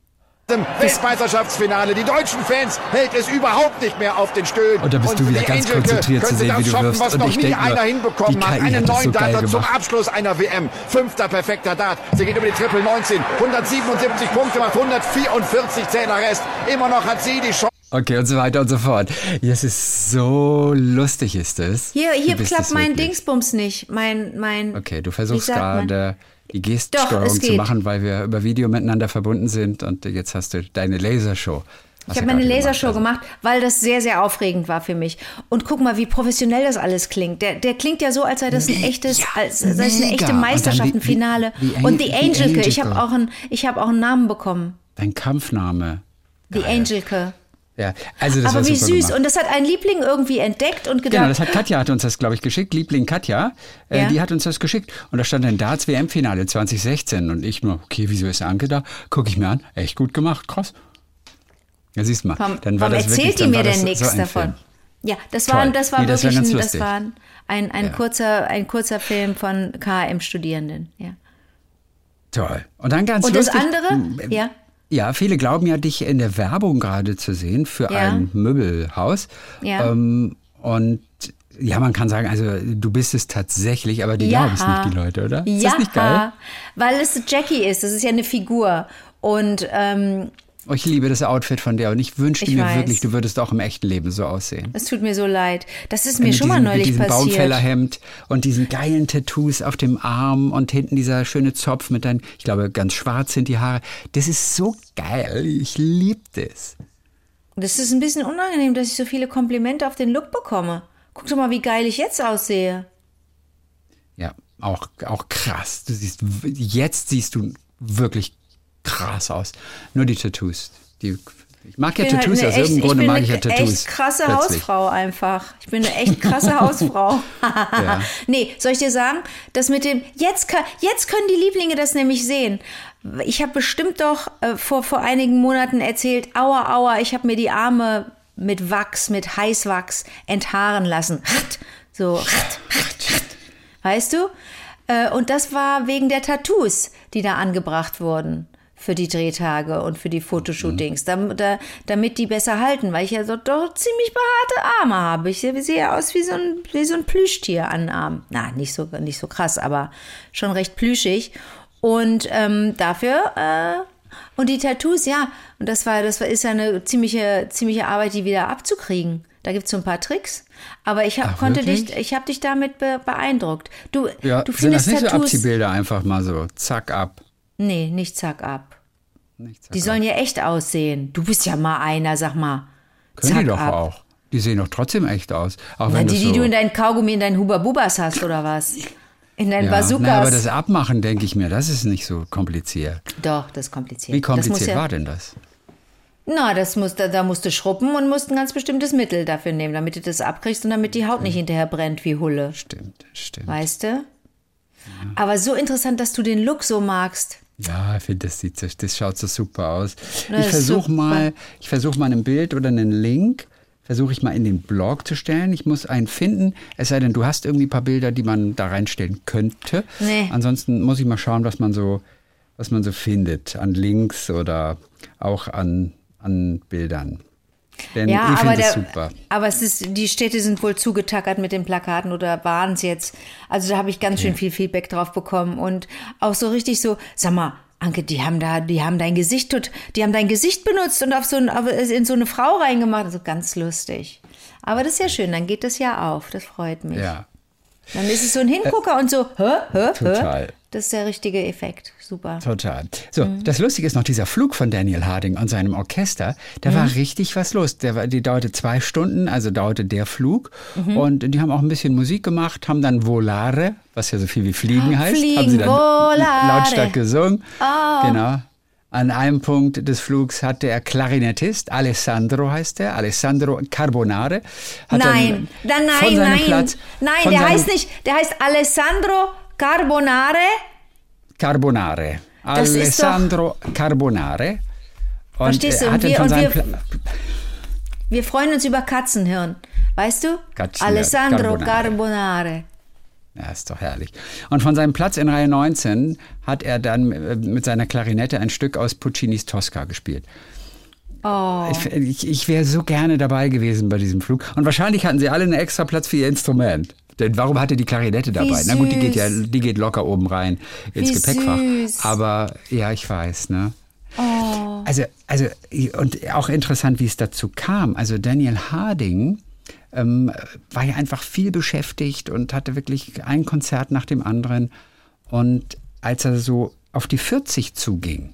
Im Weltmeisterschaftsfinale. Die deutschen Fans hält es überhaupt nicht mehr auf den Stühlen. Und da bist du wieder ganz konzentriert zu sehen, wie du wirfst. Was noch nie einer hinbekommen hat. Einen neuen Dart zum gemacht. Abschluss einer WM. 5. perfekter Dart. Sie geht über die Triple 19. 177 Punkte macht 144 Zählerrest. Immer noch hat sie die Chance. Okay, und so weiter und so fort. Das ist so lustig, ist es. Hier klappt mein Dingsbums nicht. Mein. Okay, du versuchst gerade die Gestensteuerung zu machen, weil wir über Video miteinander verbunden sind und jetzt hast du deine Lasershow. Ich habe meine Lasershow gemacht, weil das sehr, sehr aufregend war für mich. Und guck mal, wie professionell das alles klingt. Der klingt ja so, als sei das ein echtes, als sei es eine echte Meisterschaft, ein Finale. Und die Angelke, ich habe auch einen Namen bekommen. Dein Kampfname. Die Angelke. Ja, also das aber war wie super süß. gemacht. Und das hat ein Liebling irgendwie entdeckt und gedacht. Genau, Katja hat uns das, glaube ich, geschickt. Liebling Katja, die hat uns das geschickt. Und da stand ein Darts-WM-Finale 2016. Und ich nur, okay, wieso ist Anke da? Gucke ich mir an. Echt gut gemach, krass. Ja, siehst mal. Warum erzählt die mir denn nichts davon? Film. Ja, das war ein kurzer Film von KM-Studierenden. Ja. Toll. Und dann ganz und lustig. Und das andere, ja. Ja, viele glauben ja, dich in der Werbung gerade zu sehen für ein Möbelhaus. Ja. Und ja, man kann sagen, also du bist es tatsächlich, aber die glauben es nicht, die Leute, oder? Ist das nicht geil? Weil es Jackie ist. Das ist ja eine Figur. Und ich liebe das Outfit von dir und ich wünschte mir wirklich, du würdest auch im echten Leben so aussehen. Es tut mir so leid. Das ist mir schon mal neulich passiert. Mit diesem Baumfällerhemd und diesen geilen Tattoos auf dem Arm und hinten dieser schöne Zopf mit deinen, ich glaube, ganz schwarz sind die Haare. Das ist so geil. Ich liebe das. Das ist ein bisschen unangenehm, dass ich so viele Komplimente auf den Look bekomme. Guck doch mal, wie geil ich jetzt aussehe. Ja, auch krass. Jetzt siehst du wirklich krass aus. Nur die Tattoos. Ich mag ja Tattoos, aus irgendeinem Grunde mag ich ja Tattoos. Ich bin eine echt krasse Hausfrau einfach. Ich bin eine echt krasse Hausfrau. Ja. Nee, soll ich dir sagen, das mit dem, jetzt können die Lieblinge das nämlich sehen. Ich habe bestimmt doch vor einigen Monaten erzählt, aua, ich habe mir die Arme mit Wachs, mit Heißwachs enthaaren lassen. So, weißt du? Und das war wegen der Tattoos, die da angebracht wurden. Für die Drehtage und für die Fotoshootings, damit die besser halten, weil ich ja doch ziemlich behaarte Arme habe. Ich sehe aus wie so ein Plüschtier an den Armen. Na, nicht so krass, aber schon recht plüschig. Und dafür, und die Tattoos, ja, und das ist ja eine ziemliche Arbeit, die wieder abzukriegen. Da gibt es so ein paar Tricks. Aber ich habe dich damit beeindruckt. Du findest sind das nicht Tattoos, so Abziehbilder einfach mal so, zack, ab. Nee, nicht zack ab. Die sollen ja echt aussehen. Du bist ja mal einer, sag mal. Können die doch auch. Die sehen doch trotzdem echt aus. Auch wenn die du in deinen Kaugummi, in deinen Huba-Bubas hast, oder was? In deinen Bazookas. Aber das Abmachen, denke ich mir, das ist nicht so kompliziert. Doch, das ist kompliziert. Wie kompliziert war denn das? Na, da musst du schrubben und musst ein ganz bestimmtes Mittel dafür nehmen, damit du das abkriegst und damit die Haut nicht hinterher brennt wie Hulle. Stimmt. Weißt du? Ja. Aber so interessant, dass du den Look so magst. Ja, ich finde, das schaut so super aus. Ich versuche mal ein Bild oder einen Link, versuche ich mal in den Blog zu stellen. Ich muss einen finden, es sei denn, du hast irgendwie ein paar Bilder, die man da reinstellen könnte. Nee. Ansonsten muss ich mal schauen, was man so findet an Links oder auch an Bildern. Denn ich finde es super. Aber die Städte sind wohl zugetackert mit den Plakaten oder waren es jetzt. Also da habe ich ganz schön viel Feedback drauf bekommen und auch so richtig so, sag mal, Anke, die haben dein Gesicht benutzt und in so eine Frau reingemacht. Also ganz lustig. Aber das ist ja schön, dann geht das ja auf. Das freut mich. Ja. Dann ist es so ein Hingucker und so, Total. Das ist der richtige Effekt. Super. Total. So, das Lustige ist noch, dieser Flug von Daniel Harding und seinem Orchester, da war richtig was los. Die dauerte 2 Stunden, also dauerte der Flug. Und die haben auch ein bisschen Musik gemacht, haben dann Volare, was ja so viel wie Fliegen heißt, haben sie dann lautstark gesungen. Oh. Genau. An einem Punkt des Flugs hat der Klarinettist, Alessandro heißt der, Alessandro Carbonare. Nein, der heißt Alessandro Carbonare. Alessandro Carbonare. Und verstehst du? Wir freuen uns über Katzenhirn. Weißt du? Alessandro Carbonare. Ja, ist doch herrlich. Und von seinem Platz in Reihe 19 hat er dann mit seiner Klarinette ein Stück aus Puccinis Tosca gespielt. Oh. Ich wäre so gerne dabei gewesen bei diesem Flug. Und wahrscheinlich hatten sie alle einen extra Platz für ihr Instrument. Denn warum hatte die Klarinette dabei? Na gut, die geht locker oben rein ins Gepäckfach. Süß. Aber ja, ich weiß, ne? Oh. Also, und auch interessant, wie es dazu kam. Also Daniel Harding war ja einfach viel beschäftigt und hatte wirklich ein Konzert nach dem anderen. Und als er so auf die 40 zuging,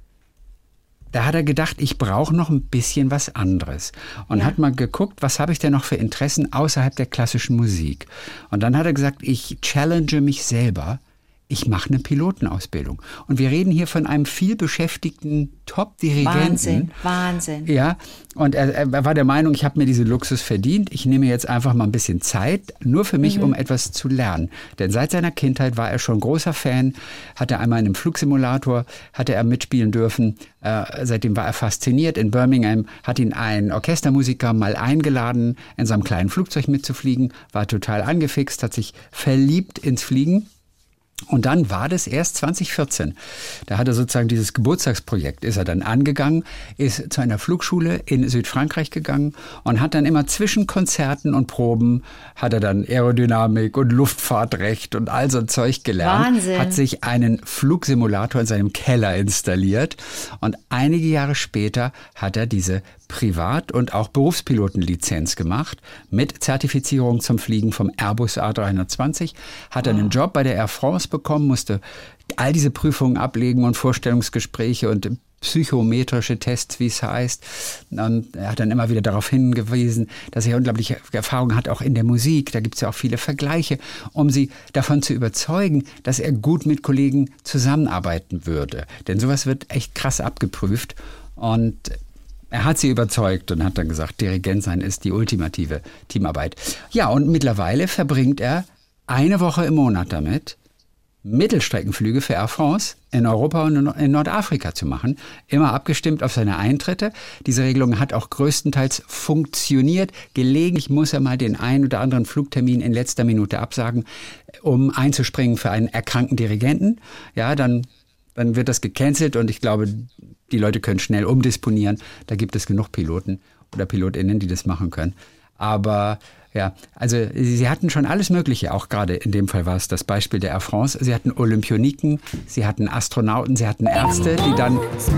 da hat er gedacht, ich brauche noch ein bisschen was anderes. Und hat mal geguckt, was habe ich denn noch für Interessen außerhalb der klassischen Musik. Und dann hat er gesagt, ich challenge mich selber. Ich mache eine Pilotenausbildung. Und wir reden hier von einem vielbeschäftigten Top-Dirigenten. Wahnsinn. Ja, und er war der Meinung, ich habe mir diesen Luxus verdient. Ich nehme jetzt einfach mal ein bisschen Zeit, nur für mich, um etwas zu lernen. Denn seit seiner Kindheit war er schon großer Fan. Hatte einmal in einem Flugsimulator, hatte er mitspielen dürfen. Seitdem war er fasziniert. In Birmingham hat ihn ein Orchestermusiker mal eingeladen, in seinem kleinen Flugzeug mitzufliegen. War total angefixt, hat sich verliebt ins Fliegen. Und dann war das erst 2014. Da hat er sozusagen dieses Geburtstagsprojekt, ist er dann angegangen, ist zu einer Flugschule in Südfrankreich gegangen und hat dann immer zwischen Konzerten und Proben, hat er dann Aerodynamik und Luftfahrtrecht und all so ein Zeug gelernt. Wahnsinn. Hat sich einen Flugsimulator in seinem Keller installiert und einige Jahre später hat er diese Privat- und auch Berufspilotenlizenz gemacht mit Zertifizierung zum Fliegen vom Airbus A320, hat einen Job bei der Air France bekommen, musste all diese Prüfungen ablegen und Vorstellungsgespräche und psychometrische Tests, wie es heißt. Und er hat dann immer wieder darauf hingewiesen, dass er unglaubliche Erfahrungen hat, auch in der Musik. Da gibt es ja auch viele Vergleiche, um sie davon zu überzeugen, dass er gut mit Kollegen zusammenarbeiten würde. Denn sowas wird echt krass abgeprüft. Und er hat sie überzeugt und hat dann gesagt, Dirigent sein ist die ultimative Teamarbeit. Ja, und mittlerweile verbringt er eine Woche im Monat damit, Mittelstreckenflüge für Air France in Europa und in Nordafrika zu machen. Immer abgestimmt auf seine Eintritte. Diese Regelung hat auch größtenteils funktioniert. Gelegentlich muss er mal den einen oder anderen Flugtermin in letzter Minute absagen, um einzuspringen für einen erkrankten Dirigenten. Ja, dann wird das gecancelt und ich glaube, die Leute können schnell umdisponieren. Da gibt es genug Piloten oder PilotInnen, die das machen können. Aber ja, also sie hatten schon alles Mögliche, auch gerade in dem Fall war es das Beispiel der Air France. Sie hatten Olympioniken, sie hatten Astronauten, sie hatten Ärzte, die dann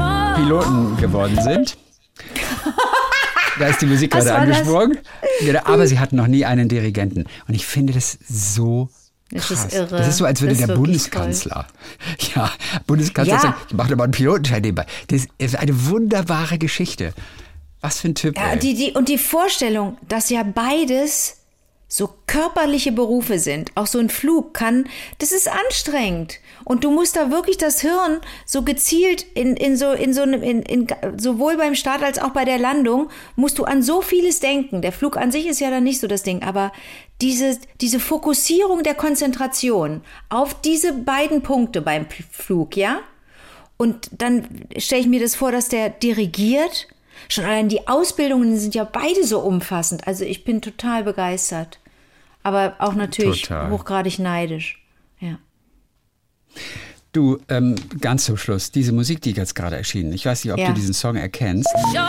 Piloten geworden sind. Da ist die Musik gerade angesprungen. Genau, aber sie hatten noch nie einen Dirigenten. Und ich finde das so krass. Das ist irre. Das ist so, als würde Das ist der wirklich Bundeskanzler, sagen, ich mache da mal einen Pilotenschein nebenbei. Das ist eine wunderbare Geschichte. Was für ein Typ. Ja, und die Vorstellung, dass ja beides so körperliche Berufe sind, auch so ein Flug das ist anstrengend. Und du musst da wirklich das Hirn so gezielt sowohl beim Start als auch bei der Landung, musst du an so vieles denken. Der Flug an sich ist ja dann nicht so das Ding, aber diese Fokussierung der Konzentration auf diese beiden Punkte beim Flug, ja? Und dann stelle ich mir das vor, dass der dirigiert. Schon allein die Ausbildungen sind ja beide so umfassend. Also ich bin total begeistert. Aber auch natürlich hochgradig neidisch. Ja. Du, ganz zum Schluss, diese Musik, die jetzt gerade erschienen, ich weiß nicht, ob du diesen Song erkennst.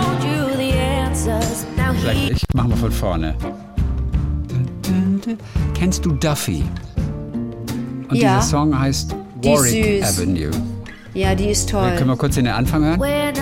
Vielleicht machen wir von vorne. Kennst du Duffy? Und dieser Song heißt Warwick Avenue. Ja, die ist toll. Können wir kurz den Anfang hören?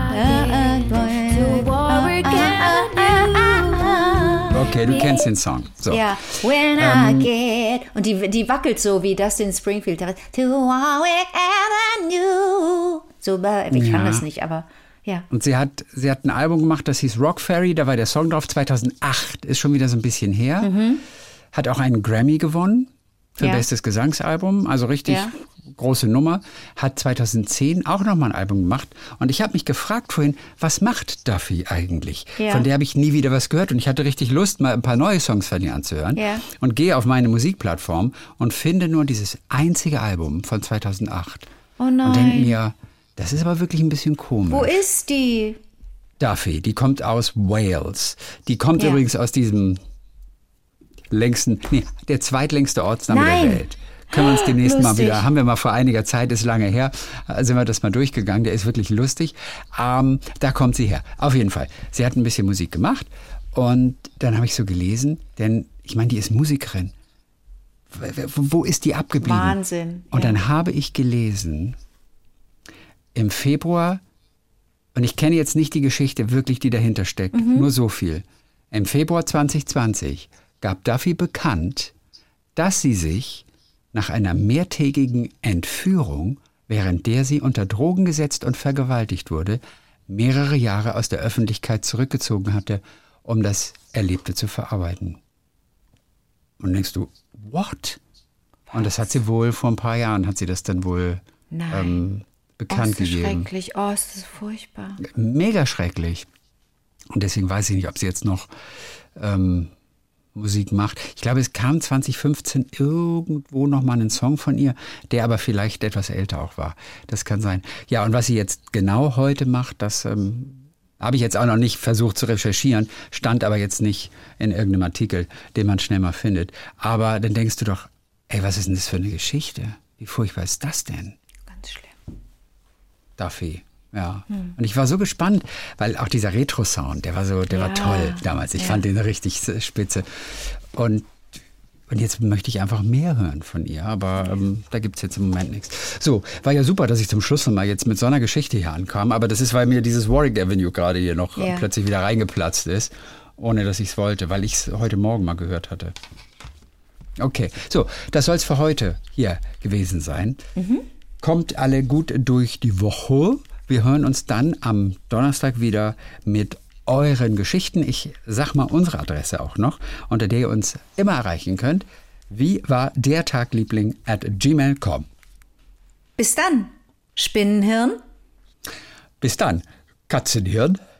Okay, du kennst den Song. So. Ja, when I get... Und die wackelt so wie Dustin Springfield. To Warwick Avenue. So, ich kann das nicht, aber ja. Und sie hat ein Album gemacht, das hieß Rock Ferry. Da war der Song drauf, 2008. Ist schon wieder so ein bisschen her. Hat auch einen Grammy gewonnen für bestes Gesangsalbum. Also richtig große Nummer. Hat 2010 auch nochmal ein Album gemacht. Und ich habe mich gefragt vorhin, was macht Duffy eigentlich? Ja. Von der habe ich nie wieder was gehört. Und ich hatte richtig Lust, mal ein paar neue Songs von ihr anzuhören. Ja. Und gehe auf meine Musikplattform und finde nur dieses einzige Album von 2008. Oh nein. Und denke mir, das ist aber wirklich ein bisschen komisch. Wo ist die? Duffy, die kommt aus Wales. Die kommt übrigens aus diesem der zweitlängste Ortsname der Welt. Können wir uns demnächst mal wieder, haben wir mal vor einiger Zeit, ist lange her, sind wir das mal durchgegangen, der ist wirklich lustig. Da kommt sie her. Auf jeden Fall. Sie hat ein bisschen Musik gemacht und dann habe ich so gelesen, denn ich meine, die ist Musikerin. Wo ist die abgeblieben? Wahnsinn. Und dann habe ich gelesen, im Februar, und ich kenne jetzt nicht die Geschichte wirklich, die dahinter steckt, nur so viel. Im Februar 2020 gab Duffy bekannt, dass sie sich nach einer mehrtägigen Entführung, während der sie unter Drogen gesetzt und vergewaltigt wurde, mehrere Jahre aus der Öffentlichkeit zurückgezogen hatte, um das Erlebte zu verarbeiten. Und denkst du, what? Und das hat sie wohl vor ein paar Jahren, hat sie das dann wohl bekannt gegeben. Schrecklich, ist das furchtbar. Mega schrecklich. Und deswegen weiß ich nicht, ob sie jetzt noch Musik macht. Ich glaube, es kam 2015 irgendwo nochmal ein Song von ihr, der aber vielleicht etwas älter auch war. Das kann sein. Ja, und was sie jetzt genau heute macht, das habe ich jetzt auch noch nicht versucht zu recherchieren, stand aber jetzt nicht in irgendeinem Artikel, den man schnell mal findet. Aber dann denkst du doch, ey, was ist denn das für eine Geschichte? Wie furchtbar ist das denn? Ganz schlimm. Duffy. Ja. Und ich war so gespannt, weil auch dieser Retro-Sound, der war toll damals. Ich fand den richtig spitze. Und jetzt möchte ich einfach mehr hören von ihr, aber da gibt es jetzt im Moment nichts. So, war ja super, dass ich zum Schluss noch mal jetzt mit so einer Geschichte hier ankam, aber das ist, weil mir dieses Warwick Avenue gerade hier noch plötzlich wieder reingeplatzt ist, ohne dass ich es wollte, weil ich es heute Morgen mal gehört hatte. Okay, so, das soll es für heute hier gewesen sein. Kommt alle gut durch die Woche. Wir hören uns dann am Donnerstag wieder mit euren Geschichten. Ich sag mal unsere Adresse auch noch, unter der ihr uns immer erreichen könnt. Wie war der Tagliebling @gmail.com. Bis dann, Spinnenhirn. Bis dann, Katzenhirn.